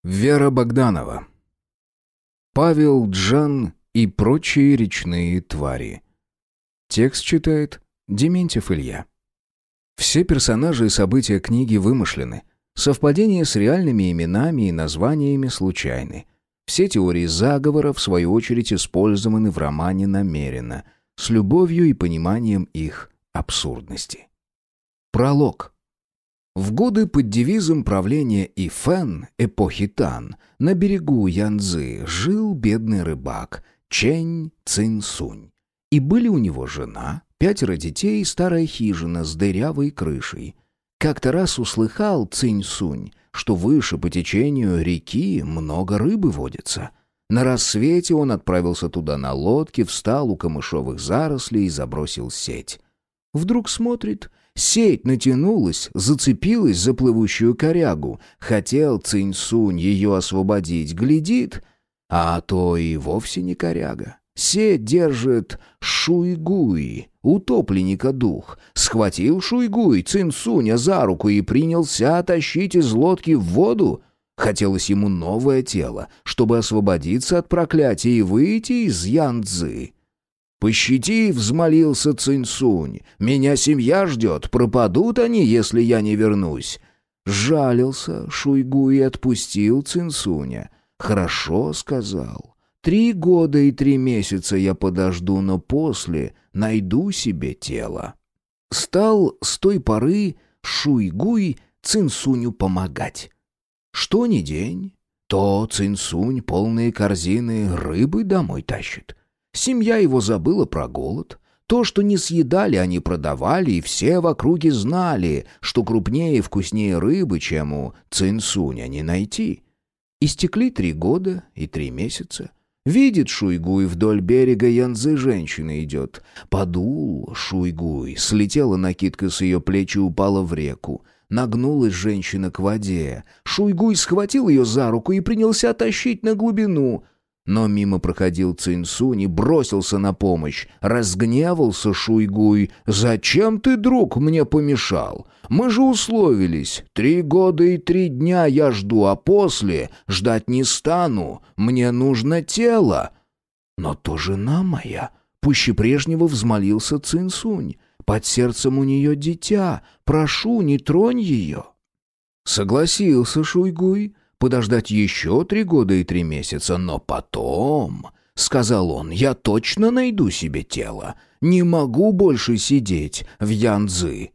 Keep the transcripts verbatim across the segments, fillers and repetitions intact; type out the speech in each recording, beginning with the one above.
Вера Богданова. Павел Джан и прочие речные твари. Текст читает Дементьев Илья. Все персонажи и события книги вымышлены. Совпадения с реальными именами и названиями случайны. Все теории заговора, в свою очередь, использованы в романе намеренно, с любовью и пониманием их абсурдности. Пролог. В годы под девизом правления Ифэн, эпохи Тан, на берегу Янцзы жил бедный рыбак Чэнь Цинсунь. И были у него жена, пятеро детей и старая хижина с дырявой крышей. Как-то раз услыхал Цинсунь, что выше по течению реки много рыбы водится. На рассвете он отправился туда на лодке, встал у камышовых зарослей и забросил сеть. Вдруг смотрит, сеть натянулась, зацепилась за плывущую корягу. Хотел Цинсунь ее освободить, глядит, а то и вовсе не коряга. Сеть держит Шуйгуй, утопленника дух. Схватил Шуйгуй Цинсуня за руку и принялся тащить из лодки в воду. Хотелось ему новое тело, чтобы освободиться от проклятия и выйти из Янцзы. «Пощади», — взмолился Цинсунь, — «меня семья ждет, пропадут они, если я не вернусь». Жалился Шуйгуй и отпустил Цинсуня. «Хорошо», — сказал, — «три года и три месяца я подожду, но после найду себе тело». Стал с той поры Шуйгуй Цинсуню помогать. Что ни день, то Цинсунь полные корзины рыбы домой тащит. Семья его забыла про голод. То, что не съедали, они продавали, и все в округе знали, что крупнее и вкуснее рыбы, чем у Цинсуня, не найти. Истекли три года и три месяца. Видит Шуйгуй, вдоль берега Янцзы женщина идет. Подул Шуйгуй, слетела накидка с ее плеч и упала в реку. Нагнулась женщина к воде. Шуйгуй схватил ее за руку и принялся тащить на глубину. Но мимо проходил Цинсунь и бросился на помощь. Разгневался Шуйгуй. «Зачем ты, друг, мне помешал? Мы же условились. Три года и три дня я жду, а после ждать не стану. Мне нужно тело». «Но то жена моя», — пуще прежнего взмолился Цинсунь. «Под сердцем у нее дитя. Прошу, не тронь ее». Согласился Шуйгуй подождать еще три года и три месяца, но потом, — сказал он, — я точно найду себе тело. Не могу больше сидеть в Янцзы.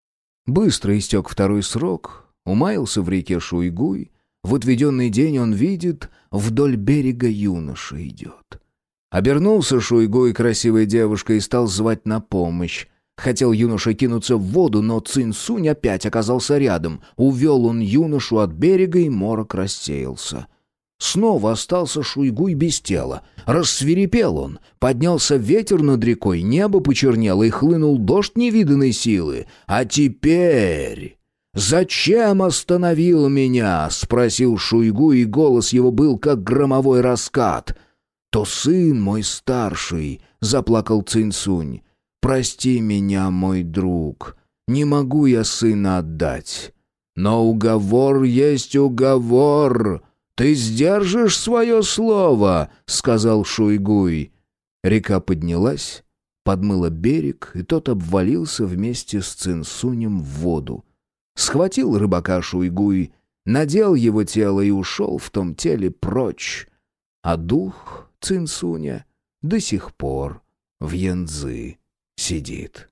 Быстро истек второй срок, умаялся в реке Шуйгуй. В отведенный день он видит, вдоль берега юноша идет. Обернулся Шуйгуй красивой девушкой и стал звать на помощь. Хотел юноша кинуться в воду, но Цинсунь опять оказался рядом. Увел он юношу от берега, и морок рассеялся. Снова остался Шуйгуй без тела. Рассвирепел он. Поднялся ветер над рекой, небо почернело, и хлынул дождь невиданной силы. «А теперь зачем остановил меня?» — спросил Шуйгуй, и голос его был, как громовой раскат. «То сын мой старший», — заплакал Цинсунь. «Прости меня, мой друг, не могу я сына отдать. Но уговор есть уговор. Ты сдержишь свое слово», — сказал Шуйгуй. Река поднялась, подмыла берег, и тот обвалился вместе с Цинсунем в воду. Схватил рыбака Шуйгуй, надел его тело и ушел в том теле прочь. А дух Цинсуня до сих пор в Янцзы сидит.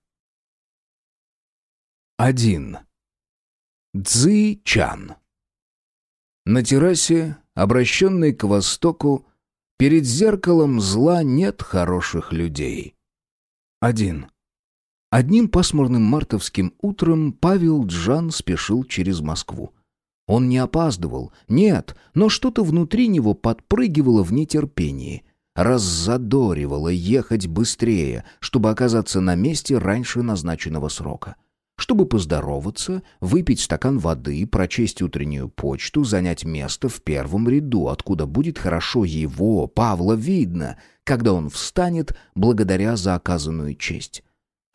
Один. Цзы-чан. На террасе, обращенной к востоку, перед зеркалом зла нет хороших людей. Один. Одним пасмурным мартовским утром Павел Джан спешил через Москву. Он не опаздывал, нет, но что-то внутри него подпрыгивало в нетерпении, раззадоривало ехать быстрее, чтобы оказаться на месте раньше назначенного срока. Чтобы поздороваться, выпить стакан воды, прочесть утреннюю почту, занять место в первом ряду, откуда будет хорошо его, Павла, видно, когда он встанет благодаря за оказанную честь.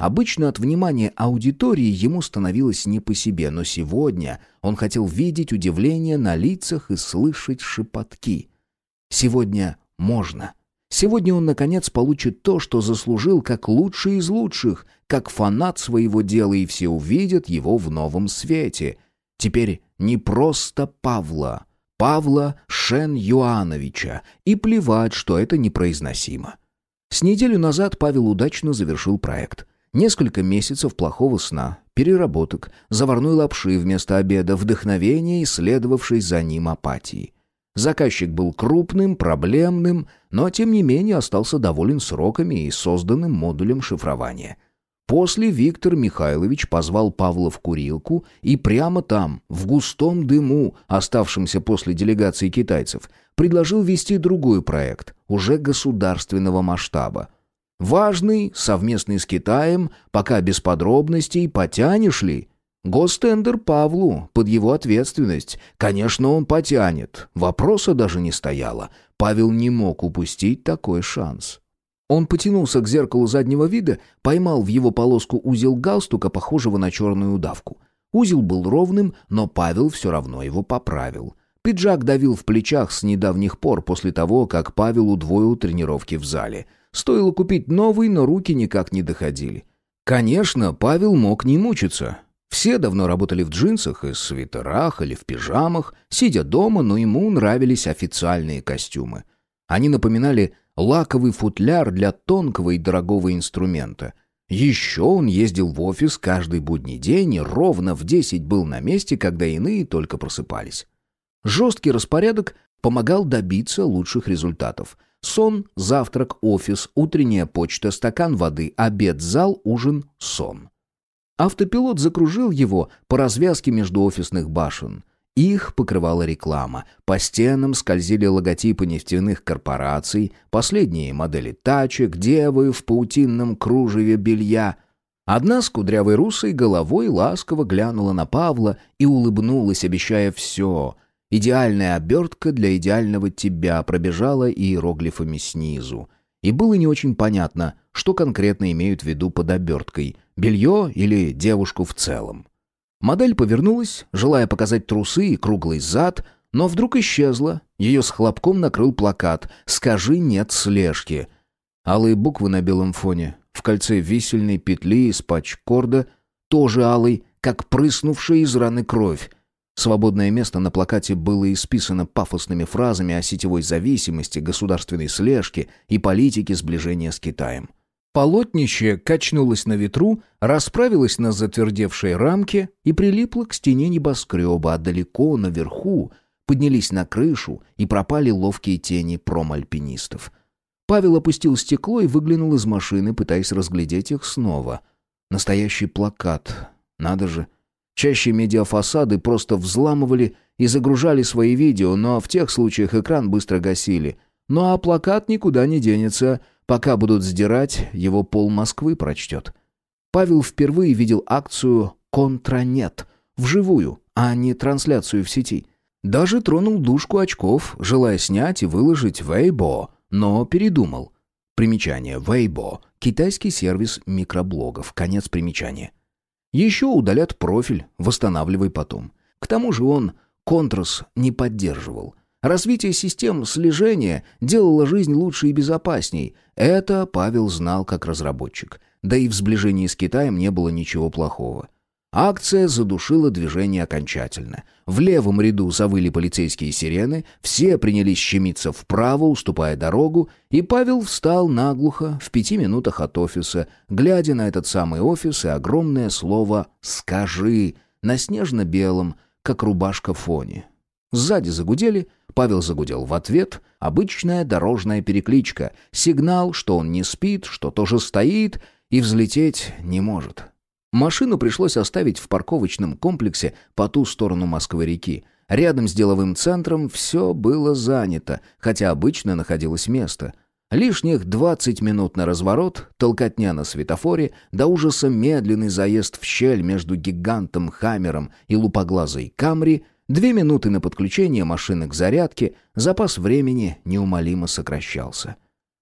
Обычно от внимания аудитории ему становилось не по себе, но сегодня он хотел видеть удивление на лицах и слышать шепотки. Сегодня можно. Сегодня он, наконец, получит то, что заслужил, как лучший из лучших, как фанат своего дела, и все увидят его в новом свете. Теперь не просто Павла, Павла Шен-Юановича, и плевать, что это непроизносимо. С неделю назад Павел удачно завершил проект. Несколько месяцев плохого сна, переработок, заварной лапши вместо обеда, вдохновения и следовавшей за ним апатии. Заказчик был крупным, проблемным, но тем не менее остался доволен сроками и созданным модулем шифрования. После Виктор Михайлович позвал Павла в курилку и прямо там, в густом дыму, оставшемся после делегации китайцев, предложил вести другой проект, уже государственного масштаба. Важный, совместный с Китаем, пока без подробностей, потянешь ли? Гостендер Павлу, под его ответственность. Конечно, он потянет. Вопроса даже не стояло. Павел не мог упустить такой шанс. Он потянулся к зеркалу заднего вида, поймал в его полоску узел галстука, похожего на черную удавку. Узел был ровным, но Павел все равно его поправил. Пиджак давил в плечах с недавних пор, после того, как Павел удвоил тренировки в зале. Стоило купить новый, но руки никак не доходили. Конечно, Павел мог не мучиться. Все давно работали в джинсах и свитерах или в пижамах, сидя дома, но ему нравились официальные костюмы. Они напоминали лаковый футляр для тонкого и дорогого инструмента. Еще он ездил в офис каждый будний день и ровно в десять был на месте, когда иные только просыпались. Жесткий распорядок помогал добиться лучших результатов. Сон, завтрак, офис, утренняя почта, стакан воды, обед, зал, ужин, сон. Автопилот закружил его по развязке между офисных башен. Их покрывала реклама. По стенам скользили логотипы нефтяных корпораций, последние модели тачек, девы в паутинном кружеве белья. Одна с кудрявой русой головой ласково глянула на Павла и улыбнулась, обещая все. Идеальная обертка для идеального тебя пробежала иероглифами снизу. И было не очень понятно, что конкретно имеют в виду под оберткой – белье или девушку в целом. Модель повернулась, желая показать трусы и круглый зад, но вдруг исчезла. Ее с хлопком накрыл плакат «Скажи нет слежки». Алые буквы на белом фоне, в кольце висельной петли из патчкорда, тоже алый, как прыснувшая из раны кровь. Свободное место на плакате было исписано пафосными фразами о сетевой зависимости, государственной слежке и политике сближения с Китаем. Полотнище качнулось на ветру, расправилось на затвердевшей рамке и прилипло к стене небоскреба, а далеко наверху поднялись на крышу и пропали ловкие тени промальпинистов. Павел опустил стекло и выглянул из машины, пытаясь разглядеть их снова. Настоящий плакат. Надо же. Чаще медиафасады просто взламывали и загружали свои видео, но в тех случаях экран быстро гасили. Ну а плакат никуда не денется. Пока будут сдирать, его пол Москвы прочтет. Павел впервые видел акцию «Контранет» вживую, а не трансляцию в сети. Даже тронул дужку очков, желая снять и выложить Weibo, но передумал. Примечание. Weibo – китайский сервис микроблогов. Конец примечания. Еще удалят профиль, восстанавливай потом. К тому же он Контрас не поддерживал. Развитие систем слежения делало жизнь лучше и безопасней. Это Павел знал как разработчик. Да и в сближении с Китаем не было ничего плохого. Акция задушила движение окончательно. В левом ряду завыли полицейские сирены, все принялись щемиться вправо, уступая дорогу, и Павел встал наглухо в пяти минутах от офиса, глядя на этот самый офис и огромное слово «Скажи» на снежно-белом, как рубашка фоне. Сзади загудели, Павел загудел в ответ. Обычная дорожная перекличка, сигнал, что он не спит, что тоже стоит и взлететь не может. Машину пришлось оставить в парковочном комплексе по ту сторону Москвы-реки. Рядом с деловым центром все было занято, хотя обычно находилось место. Лишних двадцать минут на разворот, толкотня на светофоре, до ужаса медленный заезд в щель между гигантом Хаммером и лупоглазой Камри, две минуты на подключение машины к зарядке, запас времени неумолимо сокращался.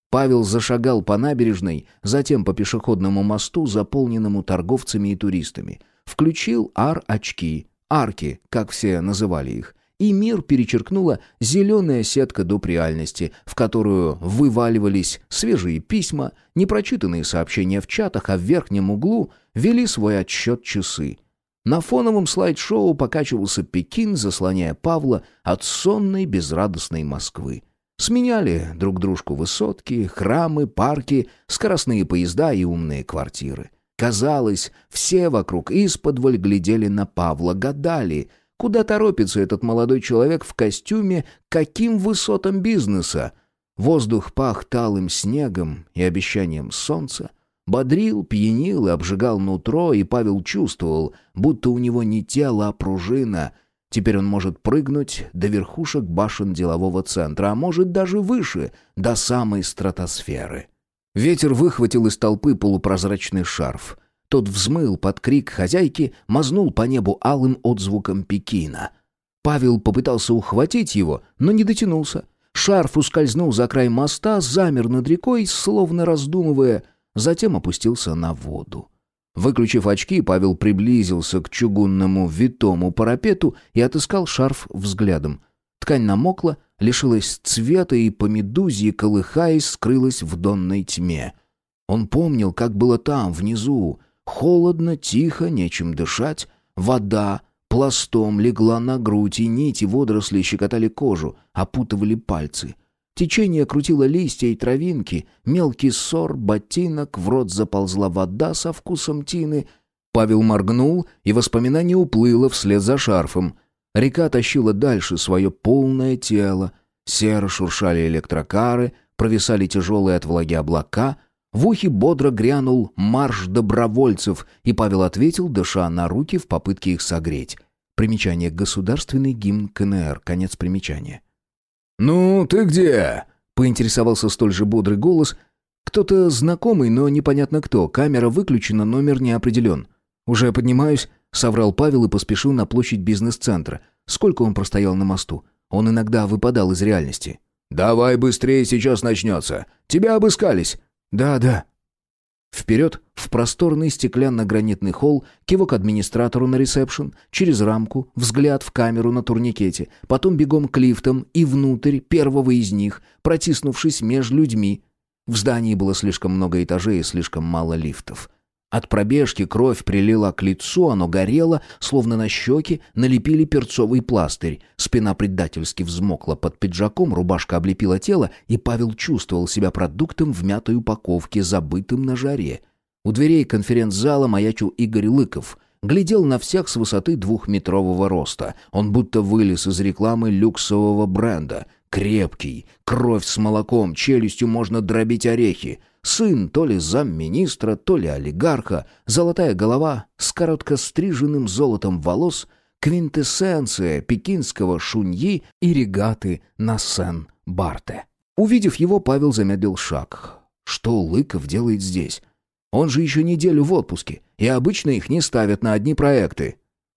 Павел зашагал по набережной, затем по пешеходному мосту, заполненному торговцами и туристами. Включил ар-очки, арки, как все называли их, и мир перечеркнула зеленая сетка доп. Реальности, в которую вываливались свежие письма, непрочитанные сообщения в чатах, а в верхнем углу вели свой отсчет часы. На фоновом слайд-шоу покачивался Пекин, заслоняя Павла от сонной безрадостной Москвы. Сменяли друг дружку высотки, храмы, парки, скоростные поезда и умные квартиры. Казалось, все вокруг исподволь глядели на Павла, гадали, куда торопится этот молодой человек в костюме, каким высотам бизнеса. Воздух пах талым снегом и обещанием солнца, бодрил, пьянил и обжигал нутро, и Павел чувствовал, будто у него не тело, а пружина. Теперь он может прыгнуть до верхушек башен делового центра, а может даже выше, до самой стратосферы. Ветер выхватил из толпы полупрозрачный шарф. Тот взмыл под крик хозяйки, мазнул по небу алым отзвуком Пекина. Павел попытался ухватить его, но не дотянулся. Шарф ускользнул за край моста, замер над рекой, словно раздумывая, затем опустился на воду. Выключив очки, Павел приблизился к чугунному витому парапету и отыскал шарф взглядом. Ткань намокла, лишилась цвета и по медузье, колыхаясь, скрылась в донной тьме. Он помнил, как было там, внизу. Холодно, тихо, нечем дышать. Вода пластом легла на грудь, и нити водорослей щекотали кожу, опутывали пальцы. Течение крутило листья и травинки, мелкий ссор, ботинок, в рот заползла вода со вкусом тины. Павел моргнул, и воспоминание уплыло вслед за шарфом. Река тащила дальше свое полное тело. Серо шуршали электрокары, провисали тяжелые от влаги облака. В ухе бодро грянул марш добровольцев, и Павел ответил, дыша на руки в попытке их согреть. Примечание: государственный гимн ка эн эр. Конец примечания. «Ну, ты где?» — поинтересовался столь же бодрый голос. Кто-то знакомый, но непонятно кто. Камера выключена, номер не определен. «Уже поднимаюсь», — соврал Павел и поспешил на площадь бизнес-центра. Сколько он простоял на мосту? Он иногда выпадал из реальности. «Давай быстрее, сейчас начнется. Тебя обыскались». «Да, да». Вперед, в просторный стеклянно-гранитный холл, кивок администратору на ресепшн, через рамку, взгляд в камеру на турникете, потом бегом к лифтам и внутрь первого из них, протиснувшись меж людьми. В здании было слишком много этажей и слишком мало лифтов. От пробежки кровь прилила к лицу, оно горело, словно на щеки налепили перцовый пластырь. Спина предательски взмокла под пиджаком, рубашка облепила тело, и Павел чувствовал себя продуктом в мятой упаковке, забытым на жаре. У дверей конференц-зала маячил Игорь Лыков. Глядел на всех с высоты двухметрового роста. Он будто вылез из рекламы люксового бренда. Крепкий, кровь с молоком, челюстью можно дробить орехи. Сын то ли замминистра, то ли олигарха, золотая голова с коротко стриженным золотом волос, квинтэссенция пекинского шуньи и регаты на Сен-Барте. Увидев его, Павел замедлил шаг. Что Лыков делает здесь? Он же еще неделю в отпуске, и обычно их не ставят на одни проекты.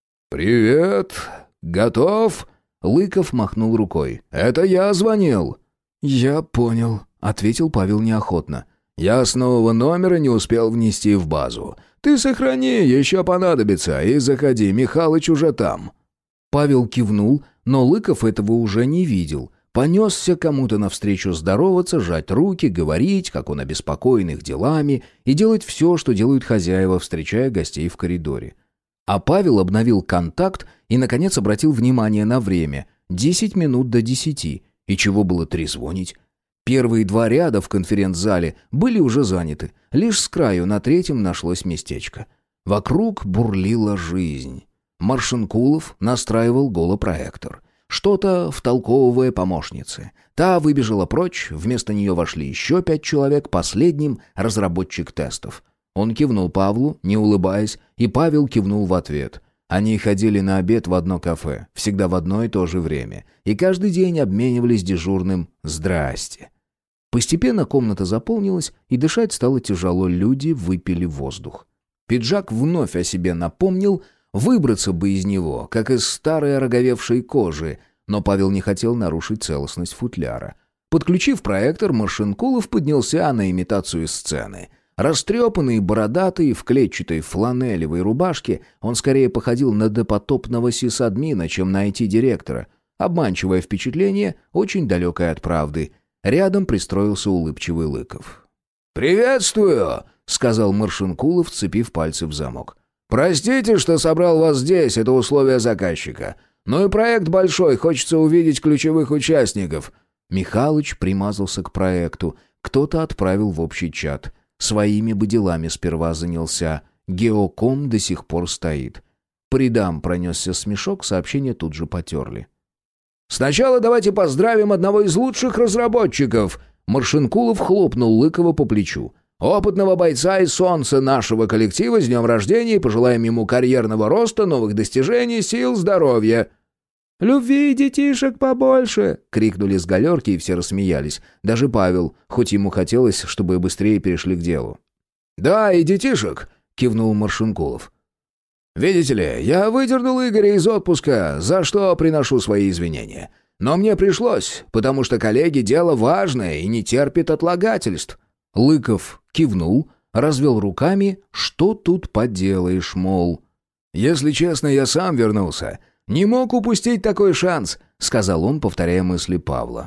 «Привет! Готов?» Лыков махнул рукой. «Это я звонил». «Я понял», — ответил Павел неохотно. «Я с нового номера не успел внести в базу. Ты сохрани, еще понадобится, и заходи, Михалыч уже там». Павел кивнул, но Лыков этого уже не видел. Понесся кому-то навстречу здороваться, жать руки, говорить, как он обеспокоен их делами, и делать все, что делают хозяева, встречая гостей в коридоре. А Павел обновил контакт и, наконец, обратил внимание на время. Десять минут до десяти. И чего было трезвонить? Первые два ряда в конференц-зале были уже заняты. Лишь с краю на третьем нашлось местечко. Вокруг бурлила жизнь. Маршинкулов настраивал голопроектор. Что-то втолковывая помощнице. Та выбежала прочь, вместо нее вошли еще пять человек, последним — разработчик тестов. Он кивнул Павлу, не улыбаясь, и Павел кивнул в ответ. Они ходили на обед в одно кафе, всегда в одно и то же время, и каждый день обменивались дежурным «здрасте». Постепенно комната заполнилась, и дышать стало тяжело, люди выпили воздух. Пиджак вновь о себе напомнил, выбраться бы из него, как из старой ороговевшей кожи, но Павел не хотел нарушить целостность футляра. Подключив проектор, Маршинкулов поднялся на имитацию сцены. Растрепанный, бородатый, в клетчатой фланелевой рубашке, он скорее походил на допотопного сисадмина, чем на ай ти-директора. Обманчивое впечатление, очень далекое от правды. Рядом пристроился улыбчивый Лыков. «Приветствую!» — сказал Маршинкулов, вцепив пальцы в замок. «Простите, что собрал вас здесь, это условие заказчика. Ну и проект большой, хочется увидеть ключевых участников». Михалыч примазался к проекту. Кто-то отправил в общий чат. Своими бы делами сперва занялся. Геоком до сих пор стоит. По рядам пронесся смешок, сообщения тут же потерли. «Сначала давайте поздравим одного из лучших разработчиков!» Маршинкулов хлопнул Лыкова по плечу. «Опытного бойца и солнца нашего коллектива с днем рождения и пожелаем ему карьерного роста, новых достижений, сил, здоровья!» «Любви и детишек побольше!» — крикнули с галерки, и все рассмеялись. Даже Павел, хоть ему хотелось, чтобы быстрее перешли к делу. «Да, и детишек!» — кивнул Маршинкулов. «Видите ли, я выдернул Игоря из отпуска, за что приношу свои извинения. Но мне пришлось, потому что, коллеги, дело важное и не терпит отлагательств». Лыков кивнул, развел руками, что тут поделаешь, мол. «Если честно, я сам вернулся. Не мог упустить такой шанс», — сказал он, повторяя мысли Павла.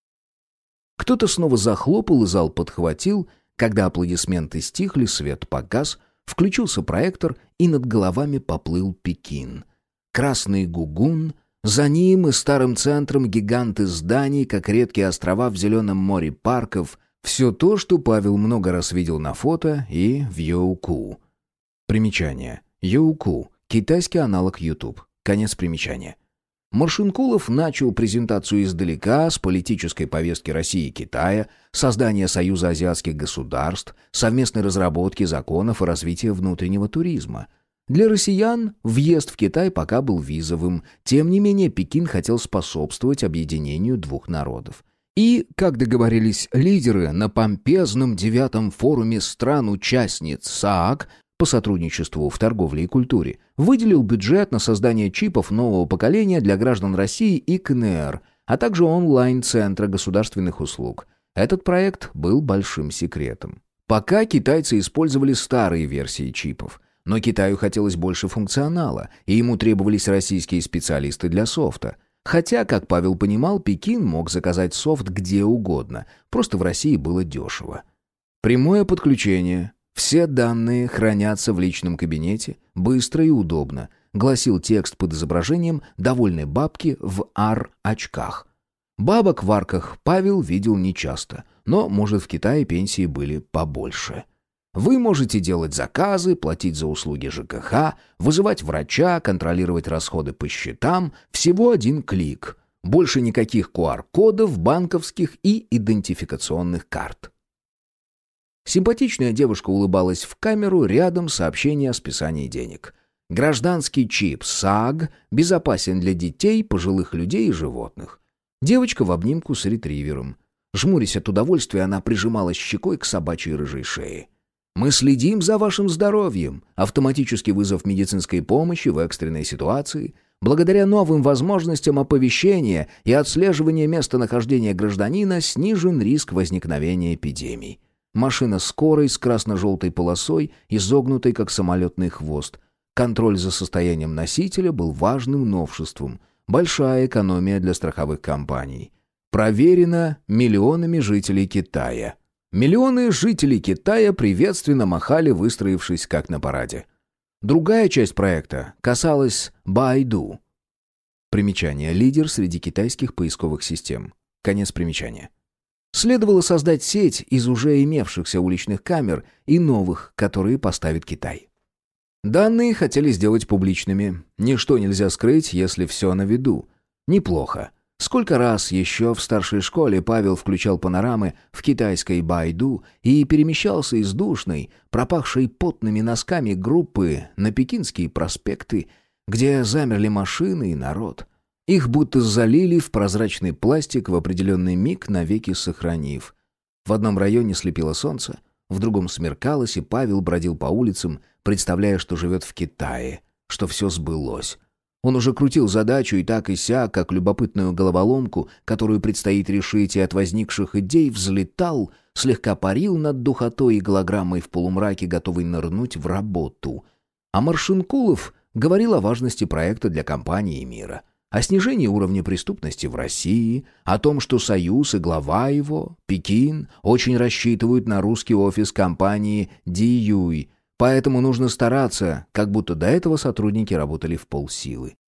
Кто-то снова захлопал, и зал подхватил. Когда аплодисменты стихли, свет погас, включился проектор, и над головами поплыл Пекин. Красный гугун, за ним и старым центром гиганты зданий, как редкие острова в зеленом море парков. Все то, что Павел много раз видел на фото и в Youku. Примечание. Youku — китайский аналог YouTube. Конец примечания. Маршинкулов начал презентацию издалека, с политической повестки России и Китая, создания Союза азиатских государств, совместной разработки законов и развития внутреннего туризма. Для россиян въезд в Китай пока был визовым, тем не менее Пекин хотел способствовать объединению двух народов. И, как договорились лидеры на помпезном девятом форуме стран-участниц СААК по сотрудничеству в торговле и культуре, выделил бюджет на создание чипов нового поколения для граждан России и ка эн эр, а также онлайн-центра государственных услуг. Этот проект был большим секретом. Пока китайцы использовали старые версии чипов, но Китаю хотелось больше функционала, и ему требовались российские специалисты для софта. Хотя, как Павел понимал, Пекин мог заказать софт где угодно, просто в России было дешево. Прямое подключение. Все данные хранятся в личном кабинете, быстро и удобно, гласил текст под изображением довольной бабки в ар-очках. Бабок в арках Павел видел нечасто, но, может, в Китае пенсии были побольше. Вы можете делать заказы, платить за услуги ЖКХ, вызывать врача, контролировать расходы по счетам. Всего один клик. Больше никаких ку ар-кодов, банковских и идентификационных карт. Симпатичная девушка улыбалась в камеру, рядом сообщение о списании денег. Гражданский чип САГ безопасен для детей, пожилых людей и животных. Девочка в обнимку с ретривером. Жмурясь от удовольствия, она прижималась щекой к собачьей рыжей шее. «Мы следим за вашим здоровьем. Автоматический вызов медицинской помощи в экстренной ситуации. Благодаря новым возможностям оповещения и отслеживания местонахождения гражданина снижен риск возникновения эпидемий. Машина скорой с красно-желтой полосой, изогнутой как самолетный хвост. Контроль за состоянием носителя был важным новшеством. Большая экономия для страховых компаний. Проверено миллионами жителей Китая». Миллионы жителей Китая приветственно махали, выстроившись как на параде. Другая часть проекта касалась Baidu. Примечание. Лидер среди китайских поисковых систем. Конец примечания. Следовало создать сеть из уже имевшихся уличных камер и новых, которые поставит Китай. Данные хотели сделать публичными. Ничто нельзя скрыть, если все на виду. Неплохо. Сколько раз еще в старшей школе Павел включал панорамы в китайской Байду и перемещался из душной, пропахшей потными носками группы на пекинские проспекты, где замерли машины и народ. Их будто залили в прозрачный пластик в определенный миг, навеки сохранив. В одном районе слепило солнце, в другом смеркалось, и Павел бродил по улицам, представляя, что живет в Китае, что все сбылось. Он уже крутил задачу и так и сяк, как любопытную головоломку, которую предстоит решить, и от возникших идей взлетал, слегка парил над духотой и голограммой в полумраке, готовый нырнуть в работу. А Маршинкулов говорил о важности проекта для компании и мира, о снижении уровня преступности в России, о том, что Союз и глава его, Пекин, очень рассчитывают на русский офис компании Диюй, поэтому нужно стараться, как будто до этого сотрудники работали в полсилы.